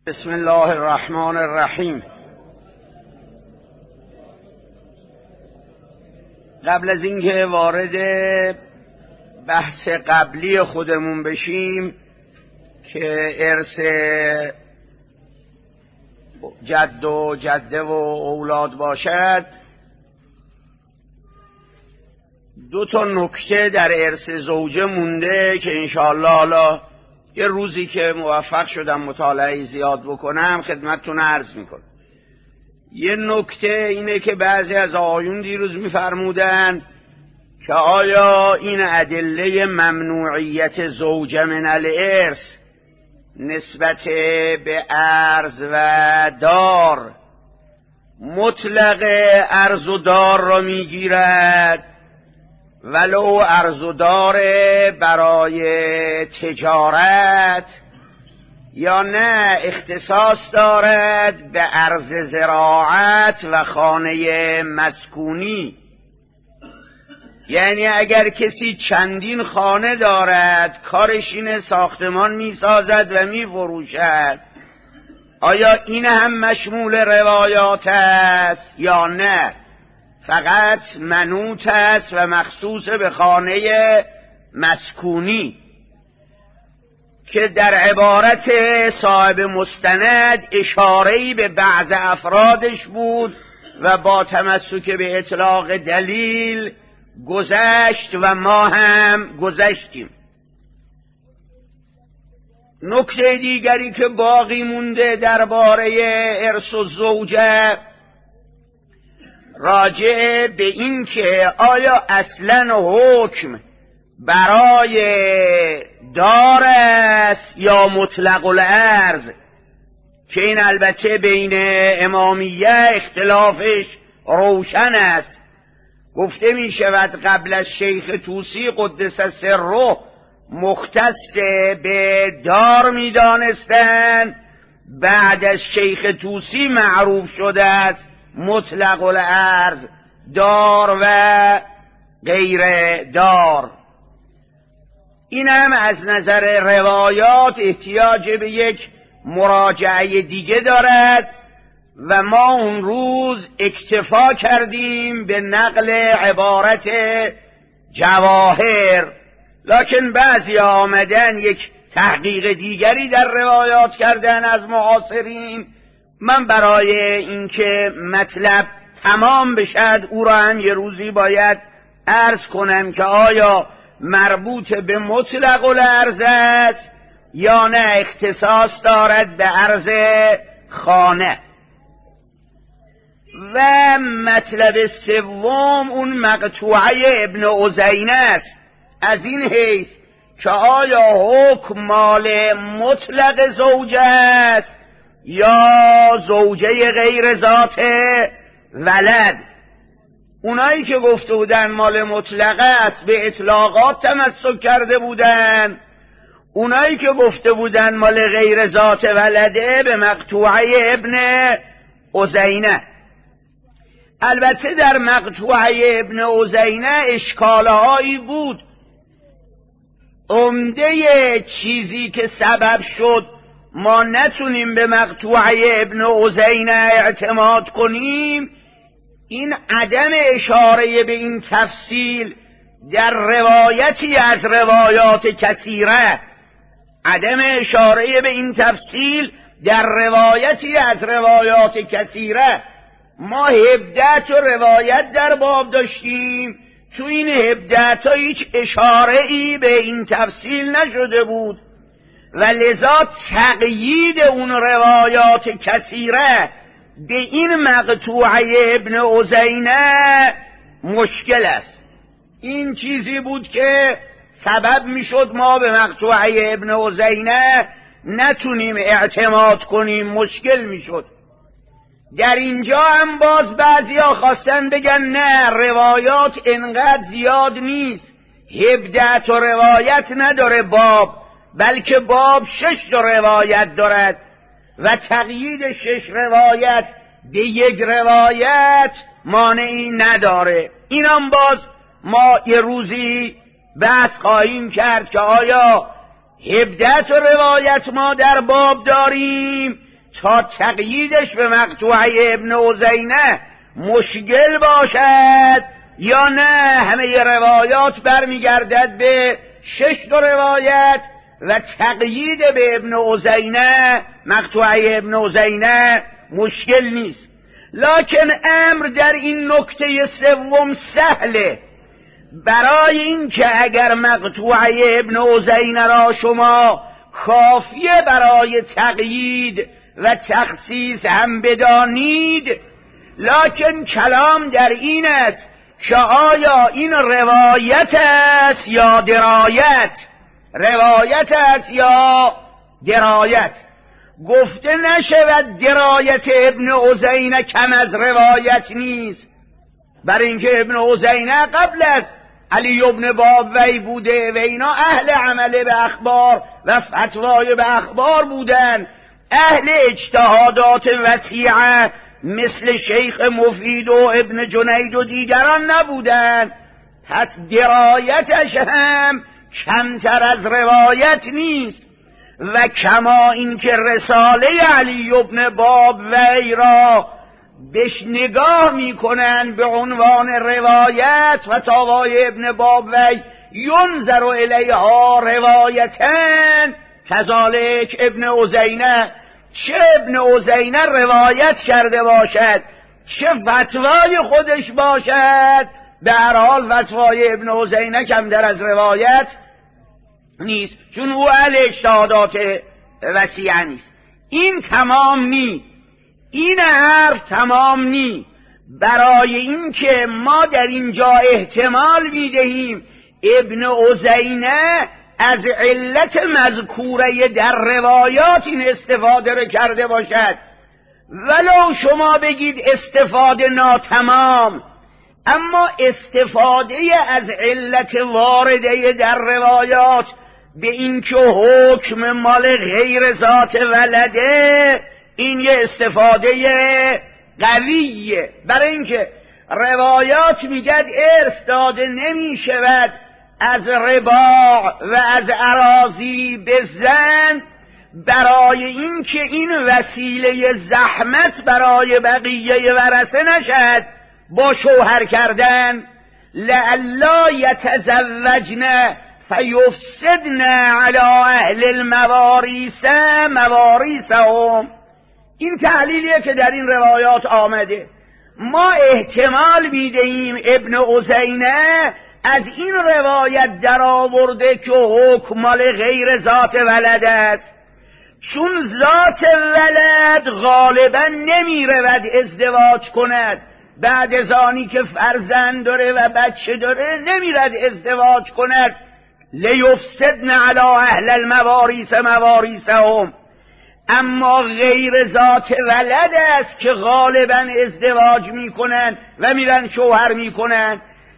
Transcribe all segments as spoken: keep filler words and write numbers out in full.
بسم الله الرحمن الرحیم. قبل از اینکه وارد بحث قبلی خودمون بشیم که ارث جد و جده و اولاد باشد، دو تا نکته در ارث زوجه مونده که انشاءالله حالا یه روزی که موفق شدم مطالعه زیاد بکنم خدمتتون عرض میکنم. یه نکته اینه که بعضی از آقایون دیروز میفرمودن که آیا این ادله ممنوعیت زوجه من الارث نسبت به ارض و دار مطلق ارض و دار را میگیرد ولو ارض و دار برای تجارت، یا نه اختصاص دارد به ارض زراعت و خانه مسکونی. یعنی اگر کسی چندین خانه دارد، کارش اینه ساختمان می سازد و می فروشد، آیا این هم مشمول روایات است یا نه؟ فقط منوط است و مخصوص به خانه مسکونی که در عبارت صاحب مستند اشاره‌ای به بعض افرادش بود و با تمسک به اطلاق دلیل گذشت و ما هم گذشتیم. نکته دیگری که باقی مونده درباره ارث و زوجه راجع به این که آیا اصلا حکم برای دار است یا مطلق الارض، که این البته بین امامیه اختلافش روشن است. گفته می شود قبل از شیخ طوسی قدس سره مختص به دار می دانستند، بعد از شیخ طوسی معروف شده است مطلق الارض، دار و غیر دار. این هم از نظر روایات احتیاج به یک مراجعه دیگه دارد و ما اون روز اکتفا کردیم به نقل عبارت جواهر، لکن بعضی آمدن یک تحقیق دیگری در روایات کردن از معاصرین. من برای اینکه مطلب تمام بشد او را هم یه روزی باید عرض کنم که آیا مربوط به مطلق الارض است یا نه اختصاص دارد به ارض خانه. و مطلب سوم اون مقطوعه ابن عزینه است، از این حیث که آیا حکم مال مطلق زوجه است یا زوجه غیر ذات ولد. اونایی که گفته بودن مال مطلقه است به اطلاقات تمسک کرده بودن، اونایی که گفته بودن مال غیر ذات ولده به مقطوعه ابن عزینه. البته در مقطوعه ابن عزینه اشکالهایی بود. عمده چیزی که سبب شد ما نتونیم به مقطوعه ابن عزینه اعتماد کنیم این عدم اشاره به این تفصیل در روایتی از روایات کثیره، عدم اشاره به این تفصیل در روایتی از روایات کثیره. ما هفده تا روایت در باب داشتیم، تو این هفده تا هیچ اشاره ای به این تفصیل نشده بود و لذا تقیید اون روایات کثیره به این مقطوعه ابن عزینه مشکل است. این چیزی بود که سبب میشد ما به مقطوعه ابن عزینه نتونیم اعتماد کنیم، مشکل میشد. در اینجا هم باز بعضیا خواستن بگن نه روایات انقدر زیاد نیست، هفده تا روایت نداره باب، بلکه باب شش تا روایت دارد و تقیید شش روایت به یک روایت مانعی نداره. اینم باز ما یه روزی بحث خواهیم کرد که آیا هفده تا روایت ما در باب داریم تا تقییدش به مقطوعه ابن عزینه مشکل باشد یا نه همه روایات برمیگردد به شش تا روایت و تقیید به ابن عزینه مقطوعه ابن عزینه مشکل نیست. لکن امر در این نکته سوم سهله، برای این که اگر مقطوعه ابن عزینه را شما کافیه برای تقیید و تخصیص هم بدانید، لکن کلام در این است که آیا این روایت است یا درایت، روایت است یا درایت. گفته نشود درایت ابن عزینه کم از روایت نیست، برای اینکه ابن عزینه قبل از علی ابن بابوی بوده و اینا اهل عمله به اخبار و فتوای به اخبار بودن، اهل اجتهادات وسیعه مثل شیخ مفید و ابن جنید و دیگران نبودن. پس درایتش هم کمتر از روایت نیست. و کما اینکه رساله علی ابن بابوی را بهش نگاه میکنن به عنوان روایت، فتاوای ابن بابوی ینظر الیها روایتن، کذالک ابن عزینه، چه ابن عزینه روایت کرده باشد چه فتوای خودش باشد، به هر حال فتوای ابن عزینه کمتر از روایت نیست، چون او اهل اجتهادات وسیعه نیست. این تمام نی، این حرف تمام نی. برای اینکه ما در اینجا احتمال میدهیم ابن عزینه از علت مذکوره در روایات این استفاده رو کرده باشد، ولو شما بگید استفاده ناتمام، اما استفاده از علت وارده در روایات به این که حکم مال غیر ذات ولده، این یه استفاده قویه. برای اینکه روایات میگد ارث داده نمی شود از رباع و از اراضی به زن، برای اینکه این وسیله زحمت برای بقیه ورثه نشد با شوهر کردن، لعلا یتزوجن فیفسدن علی اهل المواریث مواریثهم. این تحلیلیه که در این روایات آمده. ما احتمال میدهیم ابن عزینه از این روایت در آورده که حکم مال غیر ذات ولد است، چون ذات ولد غالبا نمی رود ازدواج کند، بعد از آنی که فرزند داره و بچه داره نمی رود ازدواج کند. لیفسدن علی اهل المواریث مواریثهم. اما غیر ذات ولد است که غالبا ازدواج میکنن و میرن شوهر میکنن.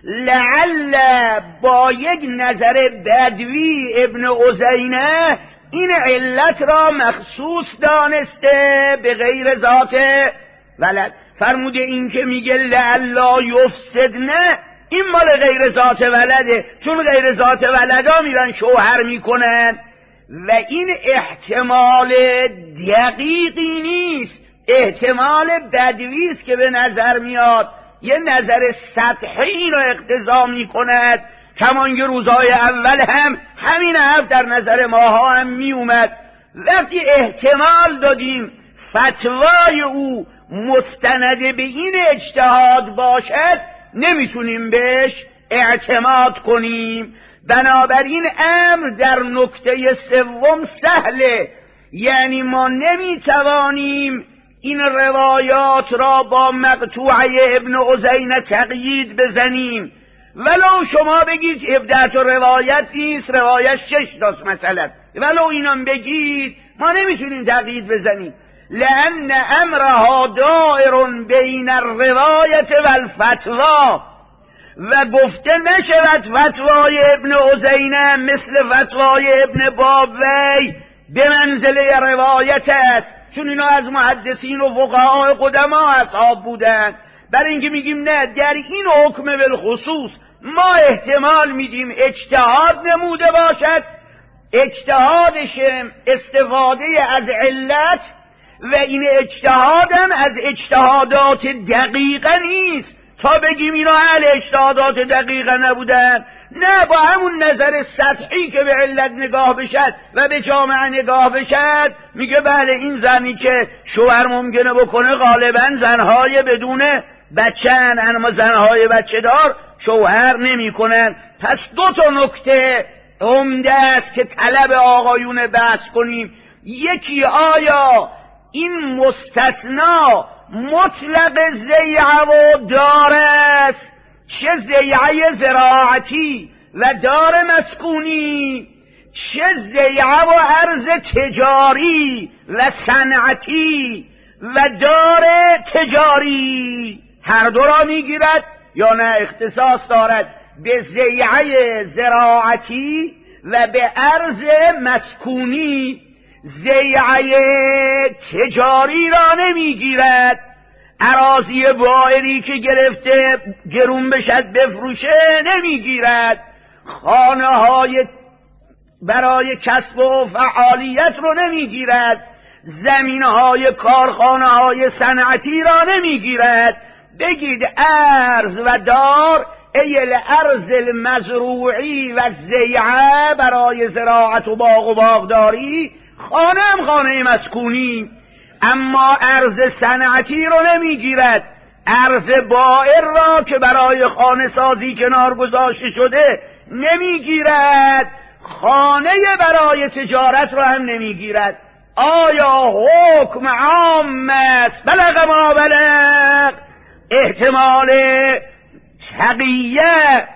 لعل با یک نظر بدوی ابن عزینه این علت را مخصوص دانسته به غیر ذات ولد. فرموده این که میگه لعلا یفسدنه، این مال غیر ذات ولده، چون غیر ذات ولدا میرن شوهر میکنن و این احتمال دقیقی نیست، احتمال بدوی است که به نظر میاد یه نظر سطحی رو اقتضا میکند. کمان که روزهای اول هم همین حرف در نظر ماها هم میومد. وقتی احتمال دادیم فتوای او مستند به این اجتهاد باشد، نمیتونیم بهش اعتماد کنیم. بنابراین امر در نکته سوم سهله، یعنی ما نمیتوانیم این روایات را با مقطوعه ابن عزینه تقیید بزنیم، ولو شما بگید هفده روایت نیست، روایت شش تاست مثلا، ولو اینم بگید ما نمیتونیم تقیید بزنیم، لأن امرها دائر بین الروایت و الفتوا. و گفته نشود فتوای ابن عزینه مثل فتوای ابن بابوی به منزله روایت است، چون اینا از محدثین و فقهای قدما اصحاب بودن. برای اینکه میگیم نه، در این حکم بالخصوص ما احتمال میدیم اجتهاد نموده باشد، اجتهادش استفاده از علت و این اجتهادم از اجتهادات دقیقه نیست تا بگیم اینا اهل اجتهادات دقیقه نبودن. نه، با همون نظر سطحی که به علت نگاه بشد و به جامعه نگاه بشد میگه بله این زنی که شوهر ممکنه بکنه غالبا زنهای بدون بچه هن، اما زنهای بچه دار شوهر نمی کنن. پس دو تا نکته عمده است که طلب آقایون بحث کنیم. یکی، آیا این مستثنا مطلق زیعه و دار است، چه زیعه زراعتی و دار مسکونی، چه زیعه و ارز تجاری و صنعتی و دار تجاری، هر دو را میگیرد یا نه اختصاص دارد به زیعه زراعتی و به ارز مسکونی؟ زیعه تجاری را نمیگیرد، اراضی بائری که گرفته گرون بشد بفروشه نمیگیرد، خانه های برای کسب و فعالیت رو نمیگیرد، زمین های کارخانه های صنعتی را نمیگیرد. بگید ارز و دار، ایل ارز المزروعی و زیعه برای زراعت و باغ و باغداری، خانه هم خانه مسکونی. اما ارز صنعتی رو نمیگیرد، ارز بائر را که برای خانه سازی کنار گذاشته شده نمیگیرد، خانه برای تجارت را هم نمیگیرد. آیا حکم عام است؟ بلغ ما بلغ. احتمال تقیه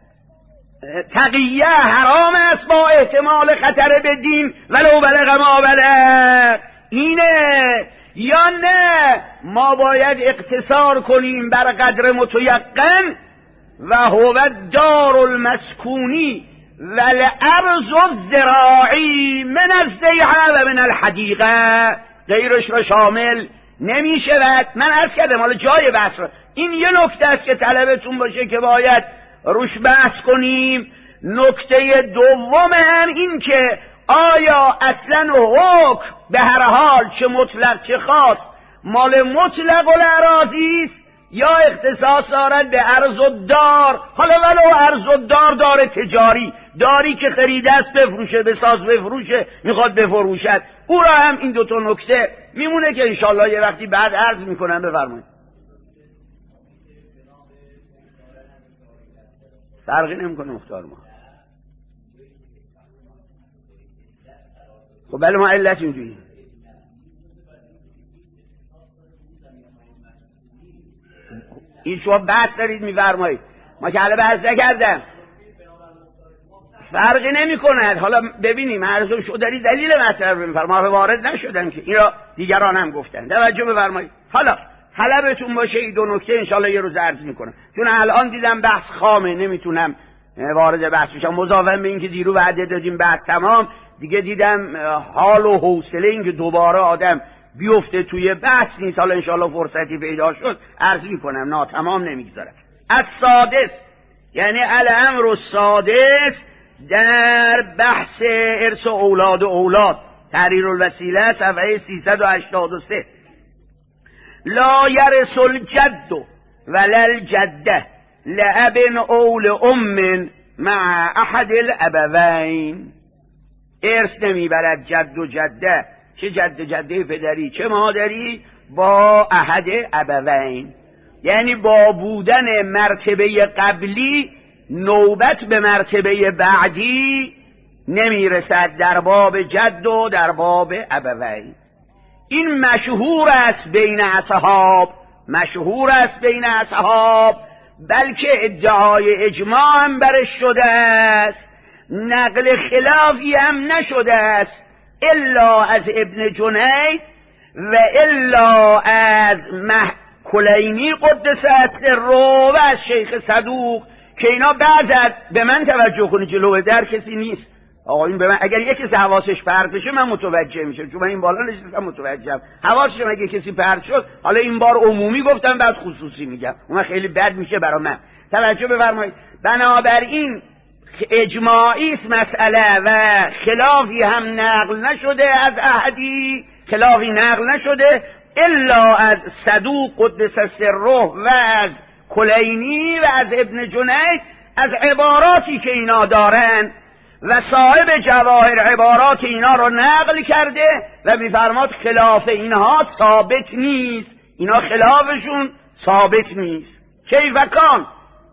تقیه حرام است با احتمال خطر به دین ولو بلغ ما بلغ. اینه یا نه ما باید اقتصار کنیم بر قدر متیقن و هو دار المسکونی والارض الزراعی من الزیعه و من الحدیقه، غیرش را شامل نمی شود. من عرض کردم حالا جای بحث را، این یه نکته است که طلبتون باشه که باید روش بحث کنیم. نکته دوم هم این که آیا اصلا حکم به هر حال چه مطلق چه خاص مال مطلق الاراضی است یا اختصاص دارد به ارز و دار؟ حالا ولو ارز و دار دار تجاری، داری که خریده است بفروشه، بساز بفروشه، میخواد بفروشد، او را هم این دوتا نکته میمونه که انشالله یه وقتی بعد عرض میکنم. بفرمایید. فرقی نمیکنه مختار ما. خب بله ما علت اینجوری این شما بحث دارید میفرمایید، ما که حالا بحث نکردم، فرقی نمی کند. حالا ببینیم عرضم شو داری دلیل مطلب رو میفرمایید، ما وارد نشدم که این را دیگران هم گفتن. توجه بفرمایید. حالا طلبتون باشه این دو نکته انشالله یه روز عرض میکنم، چون الان دیدم بحث خامه نمیتونم وارد بحث بشم، مضافاً به اینکه دیرو وعده دادیم بحث تمام، دیگه دیدم حال و حوصله این که دوباره آدم بیفته توی بحث نیست. حالا انشالله فرصتی پیدا شد عرض میکنم، ناتمام نمیگذارم. السادس یعنی الامر السادس در بحث ارث اولاد و اولاد، تحریر الوسیله صفحه سیصد و هشتاد و سه. لا یرث الجد ولا الجده لأب او لأم مع احد الابوین. ارث نمیبرد جد و جده، چه جد جده پدری چه مادری، با احد ابوین، یعنی با بودن مرتبه قبلی نوبت به مرتبه بعدی نمیرسد در باب جد و در باب ابوین. این مشهور است بین اصحاب، مشهور است بین اصحاب، بلکه ادعای اجماع هم برش شده است، نقل خلافی هم نشده است الا از ابن جنید و الا از کلینی قدس سره و از شیخ صدوق، که اینا بعد به من توجه کنی جلوه در کسی نیست. آقا این به من اگر یک کسی حواسش پرت بشه من متوجه میشم، چون من این بالا نشستم متوجهم. حواسش اگه کسی پرت شد، حالا این بار عمومی گفتم بعد خصوصی میگم، اون خیلی بد میشه برای من. توجه بفرمایید. بنابراین اجماعی است مسئله و خلافی هم نقل نشده از احدی خلافی نقل نشده الا از صدوق قدس سره و از کلینی و از ابن جنید از عباراتی که اینا دارن و صاحب جواهر عبارات اینا رو نقل کرده و میفرماد خلاف اینها ثابت نیست، اینا خلافشون ثابت نیست. کیف کان؟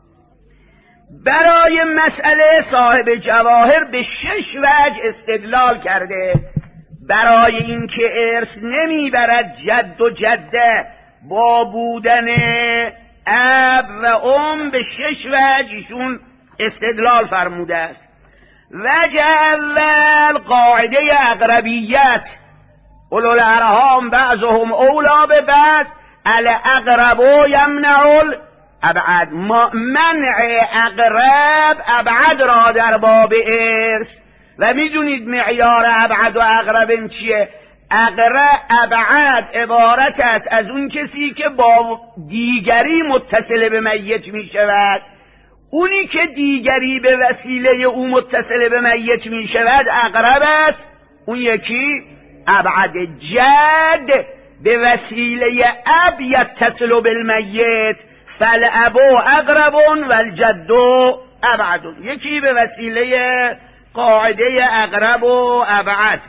برای مسئله صاحب جواهر به شش وجه استدلال کرده. برای اینکه ارث نمیبرد جد و جده با بودن اب و ام، به شش وجه ایشون استدلال فرموده است. وجه اول قاعده اقربیت، اولو الارحام بعضهم اولا به بعض الاقرب یمنع الابعد. منع اقرب ابعد را در باب ارث. و میدونید معیار ابعد و اقرب چیه؟ اقرب ابعد عبارت است از اون کسی که با دیگری متصل به میت می شود. اونی که دیگری به وسیله او متصل به میت می شود اقرب است، اون یکی ابعد. جد به وسیله اب یتصل بالمیت فالابو اقرب والجد ابعد. یکی به وسیله قاعده اقرب و ابعد.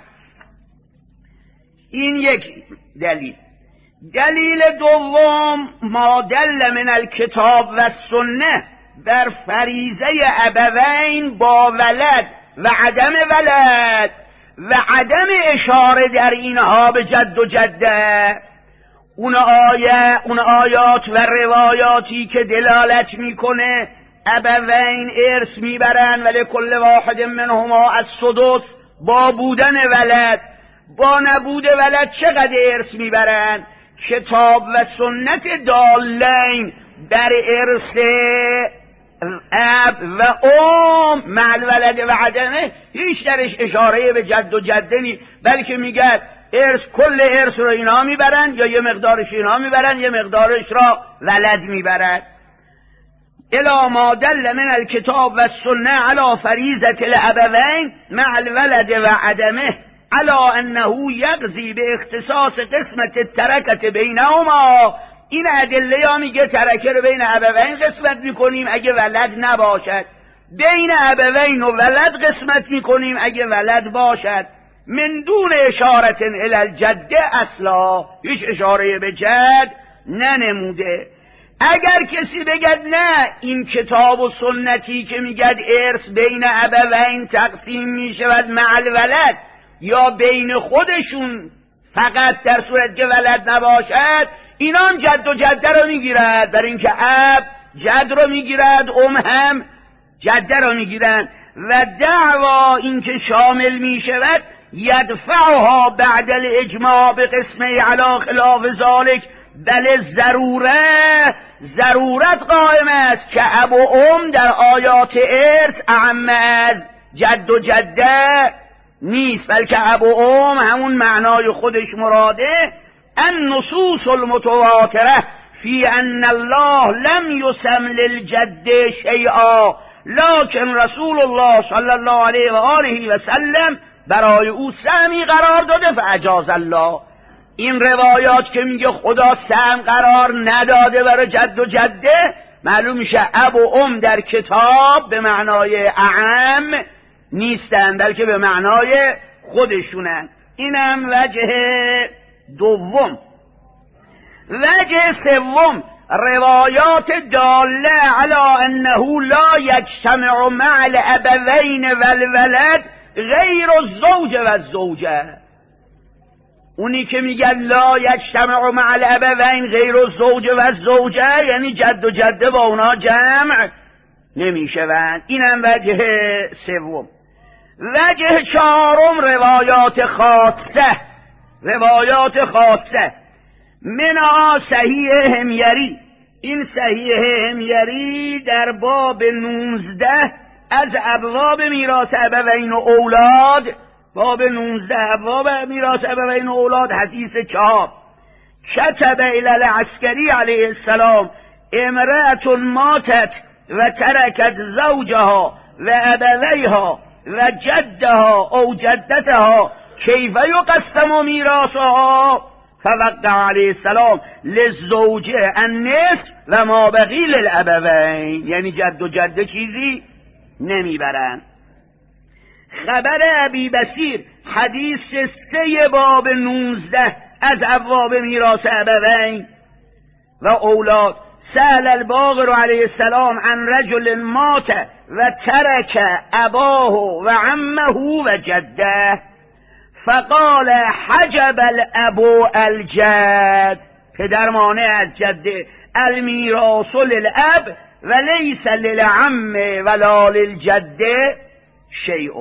این یک دلیل. دلیل دوم ما دل من الکتاب و سنه در فریضه ابوین با ولد و عدم ولد و عدم اشاره در اینها به جد و جده. اون آیه اون آیات و روایاتی که دلالت میکنه ابوین ارث میبرن ولی کل واحد منهما از سدس با بودن ولد، با نبود ولد چقدر ارث میبرن؟ کتاب و سنت دالین در ارث اب و ام مع الولد و عدمه هیچ درش اشاره به جد و جده نیست، بلکه میگه ارث کل ارث رو اینا میبرن یا یه مقدارش اینا میبرن، یه مقدارش را ولد میبرن. الا ما دل من الکتاب و السنه علی فریضه الابوین مع الولد و عدمه علی انه یقضی به اختصاص قسمت الترکه بینهما. این ادله ها میگه ترکه رو بین ابوین قسمت میکنیم اگه ولد نباشد، بین ابوین و ولد قسمت میکنیم اگه ولد باشد. من دون اشارت الی الجده اصلا، هیچ اشاره به جد ننموده. اگر کسی بگد نه این کتاب و سنتی که میگد ارث بین ابوین تقسیم میشود مع الولد یا بین خودشون فقط در صورت که ولد نباشد، اینا هم جد و جده رو میگیرد، در اینکه اب جد رو میگیرد ام هم جده رو میگیرند. و دعوا اینکه شامل میشود یدفعها بعد الاجماع به قسمه علی خلاف ذالک، بل ضروره ضرورت قائم است که اب و ام در آیات ارث اعم از جد و جده نیست، بلکه اب و ام همون معنای خودش مراده. النصوص المتواتره فی ان الله لم یسم للجد شیئا لکن رسول الله صلی الله علیه و آله و سلم برای او سهمی قرار داده فاجاز الله. این روایات که میگه خدا سهم قرار نداده برای جد و جده، معلوم میشه اب و ام در کتاب به معنای اعم نیستن بلکه به معنای خودشونن. اینم وجه دوم. وجه سوم روایات داله علی انه لا یجتمع مع الابوین والولد غیر الزوج و الزوجه. اونی که میگن لا یجتمع مع الابوین غیر الزوج و الزوجه یعنی جد و جده با اونا جمع نمیشوند. اینم وجه سوم. وجه چهارم روایات خاصه. روایات خاصه منها صحیح حمیری. این صحیح حمیری در باب نوزده از ابواب میراث ابوین و اولاد، باب نوزده ابواب میراث ابوین و اولاد، حدیث چهار. کتب الی العسکری علیه السلام امرأة ماتت و ترکت زوجها و ابویها و جدها او جدتها کیف یقسم میراثها فوقع علیه السلام للزوجه النصف و ما بقی للابوین، یعنی جد و جده چیزی نمیبرن. خبر ابی بصیر حدیث سه باب نوزده از ابواب میراث ابوین و اولاد. سأل الباقر علیه السلام عن رجل مات و ترک اباه و عمه و جده فقال حجب الابو الجد، پدر مانع از جده، المیراث للاب و لیس للعم ولا للجده شیء.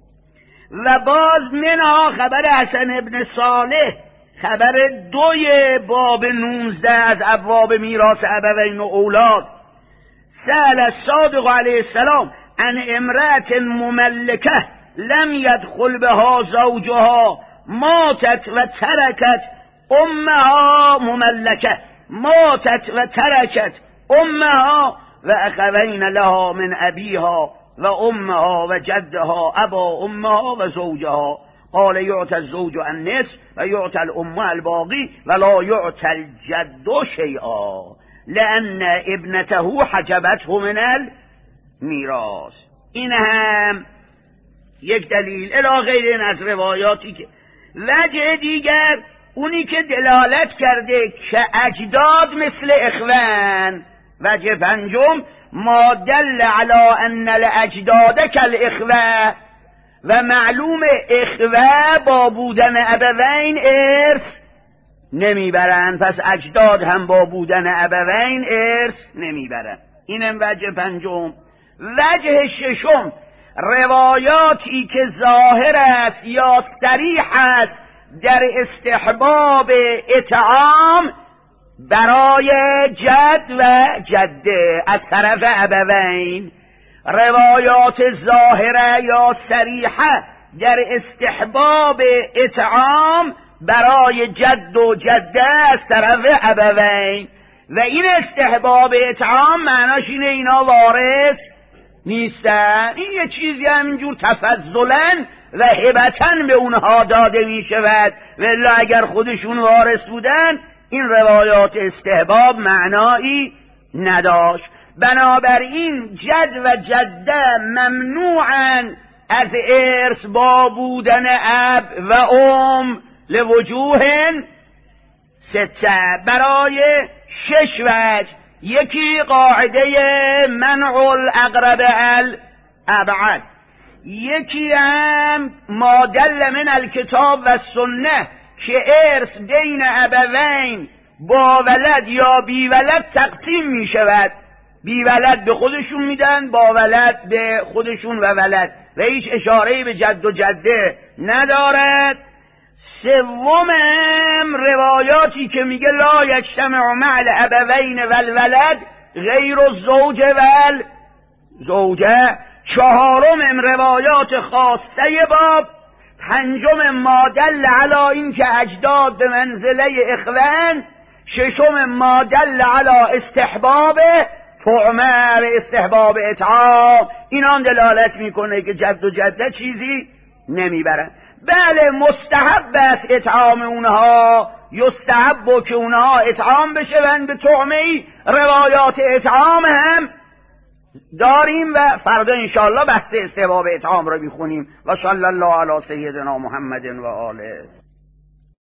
و باز منها خبر حسن ابن صالح، خبر دوی باب نوزده از ابواب میراث ابوین و اولاد. سأل الصادق علیه السلام عن امرأة مملکه لم يدخل بها زوجها ماتت و ترکت امها مملکه ماتت و ترکت امها و اخوین لها من ابیها و امها و جدها ابا امها و زوجها. قال یعطى الزوج النصف و یعطى الام الباقی ولا یعطى الجد شیئا لان ابنته حجبته من المیراث. این هم یک دلیل الی غیر این از روایاتی که وجه دیگر اونی که دلالت کرده که اجداد مثل اخوان. وجه پنجم ما دل علی ان الاجداد کالاخوه، و معلوم اخوه با بودن ابوین ارث نمیبرن، پس اجداد هم با بودن ابوین ارث نمیبرن. اینم وجه پنجم. وجه ششم روایاتی که ظاهر است یا صریح است در استحباب اطعام برای جد و جده از طرف ابوین، روایات ظاهره یا صریحه در استحباب اطعام برای جد و جده از طرف ابوین. و این استحباب اطعام معناش اینه اینا وارث نیستن، این یه چیزی همینجور تفضلا و هبتن به اونها داده می شود، ولی اگر خودشون وارث بودن این روایات استحباب معنایی نداشت. بنابراین جد و جده ممنوعن از ارث با بودن اب و ام لوجوه سته، برای شش وجه. یکی قاعده منع الاقرب الابعد، یکی هم ما دل من الکتاب و سنه که ارث بین ابوین با ولد یا بی ولد تقسیم می شود، بی ولد به خودشون میدن، با ولد به خودشون و ولد، و هیچ اشاره‌ای به جد و جده ندارد. سومم روایاتی که میگه لا یجتمع مع الابوین والولد غیر الزوج والزوجه. چهارم روایات خاصه باب. پنجم ما دل علی این که اجداد به منزله اخوان. ششم ما دل علی استحباب طعمه و استحباب اطعام. اینا هم دلالت میکنه که جد و جده چیزی نمیبرن. بله مستحب است اطعام اونها، یستحب که اونها اطعام بشون به طعمه ای. روایات اطعام هم داریم و فردا انشاءالله بحث استحباب اطعام رو میخونیم. و صلی الله علی سیدنا محمد و آله.